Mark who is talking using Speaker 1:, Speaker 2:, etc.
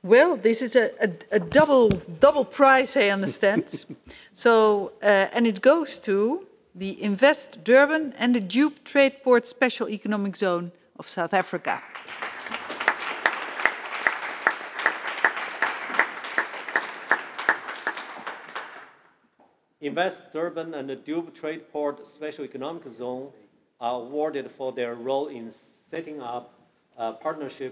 Speaker 1: Well, this is a double prize, I understand. So, and it goes to the Invest Durban and the Dube Trade Port Special Economic Zone of South Africa.
Speaker 2: Invest Durban and the Dube Trade Port Special Economic Zone are awarded for their role in setting up a partnership